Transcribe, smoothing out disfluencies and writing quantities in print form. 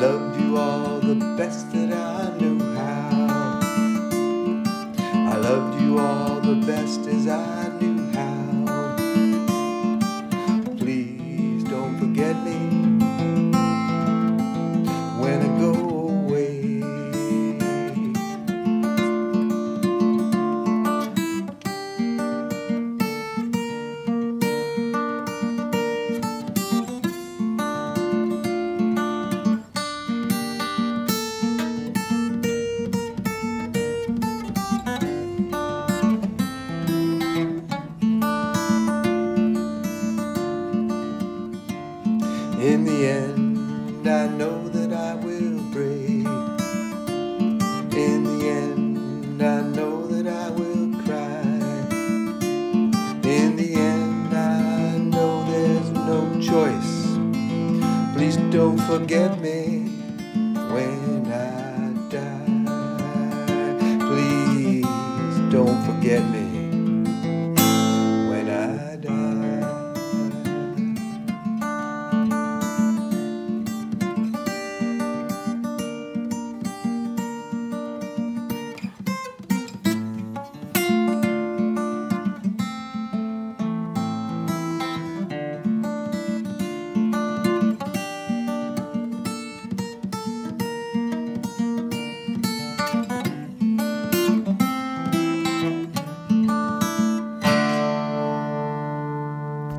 loved you all the best that I knew how. I loved you all the best as I knew how. Please don't forget me when I go away. In the end, I know that I will break. In the end, I know that I will cry. In the end, I know there's no choice. Please don't forget me when I die. Please don't forget me.